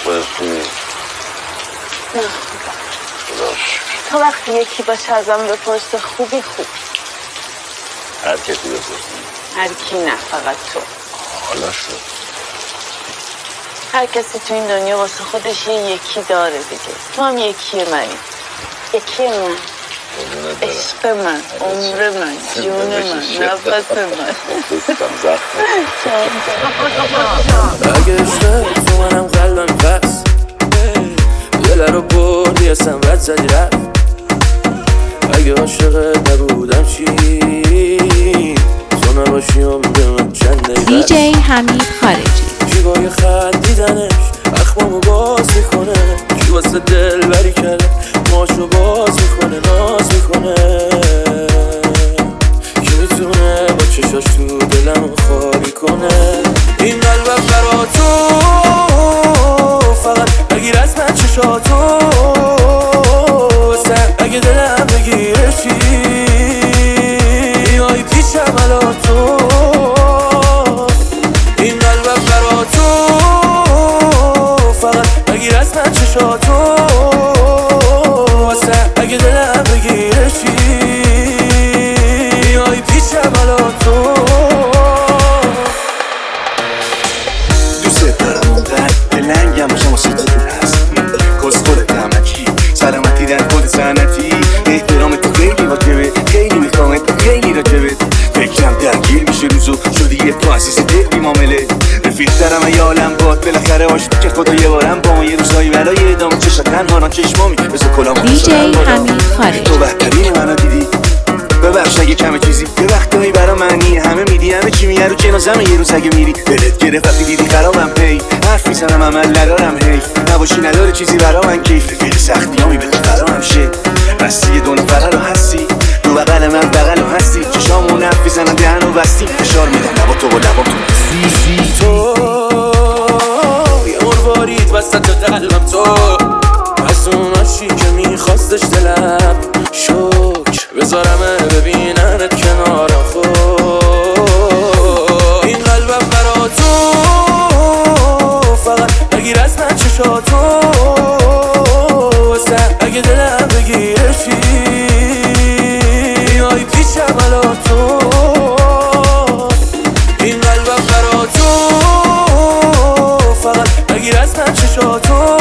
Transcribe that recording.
خودت خوبی؟ نه تا وقتی یکی باشه ازم بپرسه خوبی خوب. هر کسی بپرسه؟ هر کی نه، فقط تو. حالا شد. هر کسی تو این دنیا واسه خودش یکی داره دیگه. تو هم یکی منی. یکی من، عشق من، عمر من، جون من، نفس من. اگه عشق تو منم قلبم پس دل رو بردی اسم رد زدی رفت. اگه عاشقت نبودم چی تو نباشیم به من چند دقیقه. دیجی حمید خارجی جیبای خندیدنش اخمامو باز میکنه. کی واسه دل بری کرده ماشو باز میکنه، ناز میکنه. کی میتونه با چشاش تو دلمو خالی کنه. این قلبم برا تو فقط بگیر از من چشاتو. اگه دلم بگیره چی میای پیشم الان تو. این قلبم برا تو فقط بگیر از من چشاتو. اگه دلم بگیره چی میای پیشم الان تو. دوست دارم اونقدر دلنگم باشم واسه تو هستی. کس خودت همکی سلامتی در خود سنتی. احترام تو خیلی واجبه، خیلی میخوامت، خیلی راجبت. فکرم درگیر میشه روزو شدی یه تو عزیز دل بی معامله. رفیق دارم ای عالم باد بالاخره عاشق که خدا یه بارم با ما یه روزایی برای ادامه چشات تنها چشمامی بذار کلامو دیجی حمید خارجی تو بهترین منو دیدی. ببخش اگه کمه چیزی یه وقتایی برا منی. همه میدی همه چی میگه رو جنازم یه روز اگه میری. دلت گرفت وقتی دیدی خرابم پی حرف میزنم عمل ندارم حیف. نباشی نداره چیزی برا من کیف. خیلی سختی همی به تو فرام شه بستی دو نفره رو هستی. دو بغل من بغل رو هستی. چشامو نف میزنن دهن و بستی. فشار میدم لبا تو و لبا تو تو یه مروارید وسط قلبم تو. از اون عاشقی که میخواستش دلم شکر بذارمه ببیننت کنارم. خود این قلبم برا تو فقط بگیر از من چشاتو. اگه دلم بگیره چی میای پیشم الان تو. این قلبم برا تو فقط بگیر از من چشاتو.